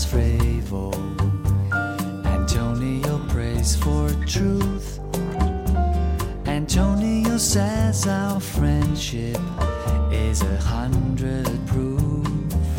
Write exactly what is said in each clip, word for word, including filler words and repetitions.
Frevo. Antonio prays for truth. Antonio says our friendship is a hundred proof.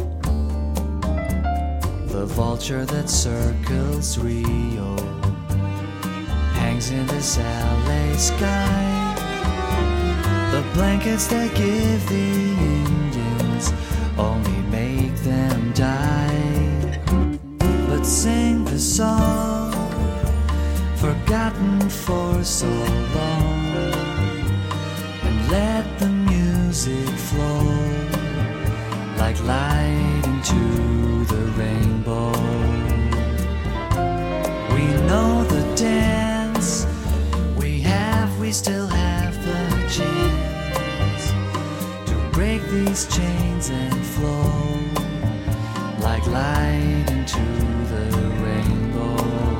The vulture that circles Rio hangs in this L A sky. The blankets that give the Indians only make them die. But sing the song forgotten for so long, and let the music flow like light into the rainbow. We know the dance, we have, we still have the chance to break these chains and flow like light into the rainbow.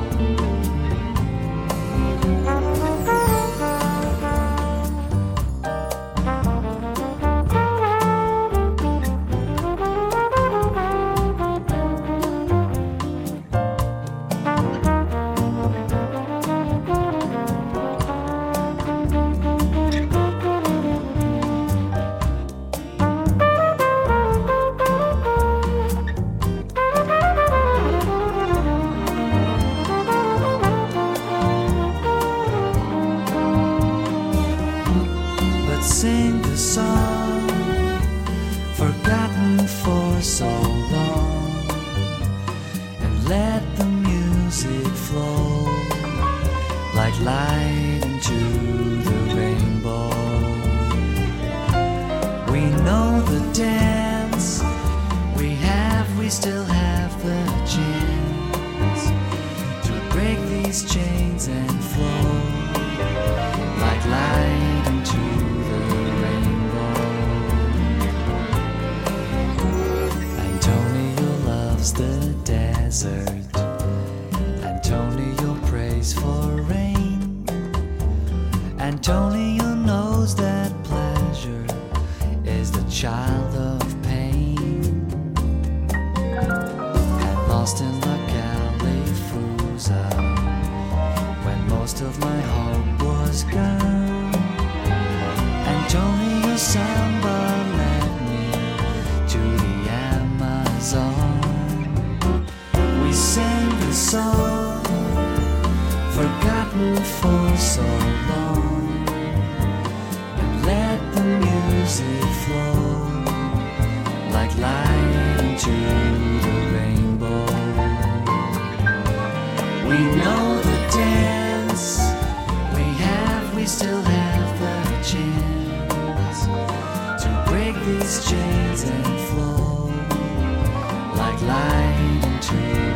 Sing the song forgotten for so long, and let the music flow like light into the rainbow. We know the dance, we have, we still have the chance to break these chains and flow like light into the rainbow. Antonio loves the desert. Antonio prays for rain. Antonio knows that pleasure is the child of pain. And lost in La Califusa, when most of my hope was gone, Antonio Samba led me to the Amazon. We sang the song forgotten for so long, and let the music flow like light into the rainbow. We know the dance, we have, we still have the chance to break these chains and flow like light into